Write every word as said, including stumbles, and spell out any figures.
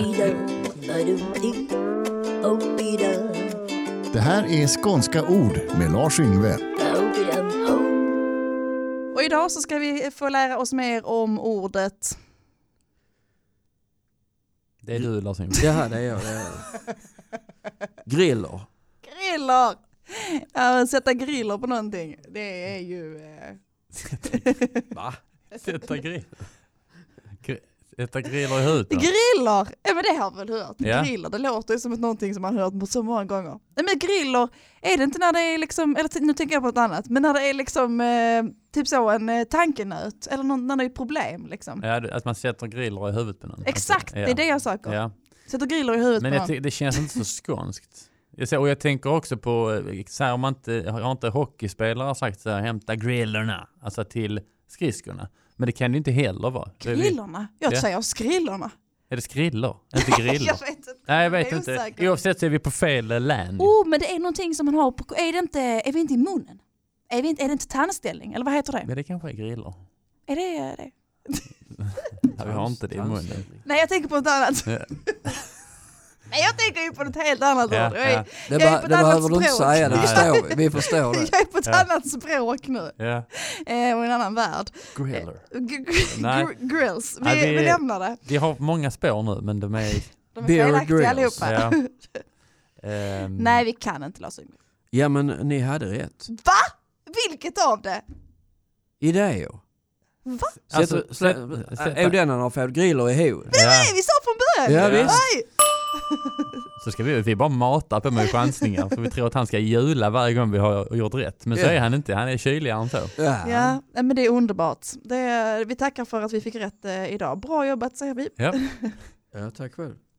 Det här är Skånska ord med Lars Yngve. Och idag så ska vi få lära oss mer om ordet. Det är du, Lars Yngve. Ja, det är jag. Det är jag. Griller. Griller! Ja, sätta griller på någonting. Det är ju... Eh... Va? Sätta griller? Sätta griller i huvudet? Griller! Ja, men det har jag väl hört. Ja. Griller, det låter ju som någonting som man har hört så många gånger. Nej, men griller, är det inte när det är liksom... Eller nu tänker jag på något annat. Men när det är liksom... Eh, typ så en eh, tankenöt. Eller någon, när det är problem liksom. Ja, att man sätter griller i huvudet på någon. Exakt, alltså, ja. det är det jag söker. Ja. Sätter griller i huvudet Men på jag någon. ty- det känns inte så skånskt. Jag, ser, och jag tänker också på, så här, om man inte, har inte hockeyspelare sagt så här, hämta grillerna, alltså till skridskorna. Men det kan det inte heller vara. Grillerna? Jag Ja. säger skrillorna. Är det skriller? Inte griller? Jag vet inte. Nej, jag vet Jag är inte. osäker. Oavsett så är vi på fel län. Oh, men det är någonting som man har på... Är, det inte, är vi inte i munnen? Är, vi inte, är det inte tandställning? Eller vad heter det? Men det kanske är griller. Är det det? Ja, vi har inte det i munnen. Nej, jag tänker på något annat. Ja. Nej, jag tänker ju på något helt annat Ja, ord. Jag är, ja. Det, jag är ba- på det ett annat behöver du inte språk. säga. Det förstår, vi förstår det. Jag är på ett Ja. annat språk nu. Ja. Eh, och en annan värld. Griller. G- g- Nej. gr- grills. Vi, Nej, vi- vi lämnar det. Vi har många spår nu, men de är... De är Beer felaktiga grills. allihopa. Ja. Ehm, Nej, vi kan inte, Lars Yngve. Ja, men ni hade rätt. Va? Vilket av det? Idéer. Va? Alltså, Sätter- slä- sätta- sätta- Är den han har fått griller i huvudet? Ja. Nej, vi sa från början. Ja, visst. Nej. Så ska vi, vi bara mata på med chansningar för vi tror att han ska jula varje gång vi har gjort rätt. Men så Ja. är han inte, han är kyligare än så. Ja. Ja, nej, men det är underbart. Det är, vi tackar för att vi fick rätt eh, idag. Bra jobbat, säger vi. Ja. Ja, tack själv.